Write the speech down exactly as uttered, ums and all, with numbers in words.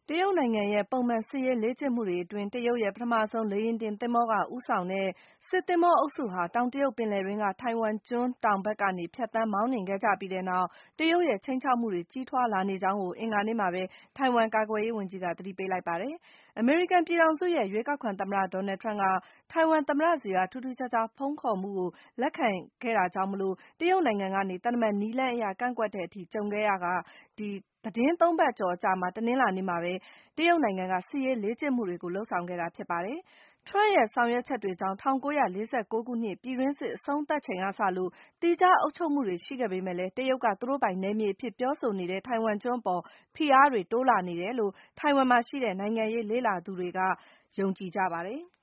တရုတ်နိုင်ငံရဲ့ပုံမှန်စစ်ရေးလေ့ကျင့်မှုတွေအတွင်း တရုတ်ရဲ့ပထမဆုံးလေယာဉ်တင်သင်္ဘောကဦးဆောင်တဲ့ စစ်သင်္ဘောအုပ်စုဟာ တောင်တရုတ်ပင်လယ်တွင်းက ထိုင်ဝမ်ကျွန်းတောင်ဘက်ကနေ ဖြတ်သန်းမောင်းနှင်ခဲ့ကြပြီးနောက် တရုတ်ရဲ့ခြိမ်းခြောက်မှုတွေ ကြီးထွားလာနေကြောင်း အင်္ဂါနေ့မှာပဲ ထိုင်ဝမ်ကာကွယ်ရေးဝန်ကြီးက သတိပေးလိုက်ပါတယ်။ အမေရိကန်ပြည်ထောင်စုရဲ့ ရွေးကောက်ခံသမ္မတ Donald Trump က ထိုင်ဝမ်သမ္မတဆီက ထူးထူးခြားခြားဖုန်းခေါ်မှုကို လက်ခံခဲ့တာကြောင့် တရုတ်နိုင်ငံကနေ သံတမန်နည်းလမ်းအရ ကန့်ကွက်တဲ့အထိ ကြုံခဲ့ရကာ သီတင်းသုံးပတ်ကျော်အကြာ တနင်္လာနေ့မှာပဲ တရုတ်နိုင်ငံက စစ်ရေးလေ့ကျင့်မှုတွေကို လုပ်ဆောင်ခဲ့တာဖြစ်ပါတယ်။ Trump ရဲ့ဆောင်ရွက်ချက်တွေကြောင့် ၁၉၄၉ ခုနှစ် ပြည်တွင်းစစ်အဆုံးသတ်ချိန်ကစလို့ သီးခြားအုပ်ချုပ်မှုတွေရှိခဲ့ပေမဲ့လည်း တရုတ်က သူတို့ပိုင်နယ်မြေအဖြစ်ပြောဆိုနေတဲ့ ထိုင်ဝမ်ကျွန်းအပေါ် ဖိအားတွေ တိုးလာနေတယ်လို့ ထိုင်ဝမ်မှာရှိတဲ့ နိုင်ငံရေးလေ့လာသူတွေက ယုံကြည်ကြပါတယ်။